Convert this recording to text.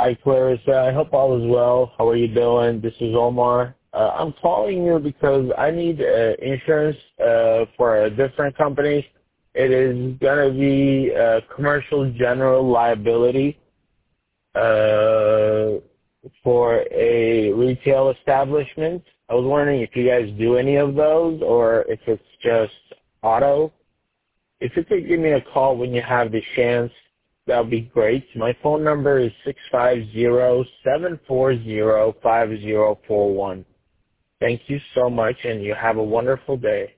Hi, Clarissa. I hope all is well. How are you doing? This is Omar. I'm calling you because I need insurance for a different company. It is going to be commercial general liability for a retail establishment. I was wondering if you guys do any of those or if it's just auto. If you could give me a call when you have the chance, that would be great. My phone number is 650-740-5041. Thank you so much, and you have a wonderful day.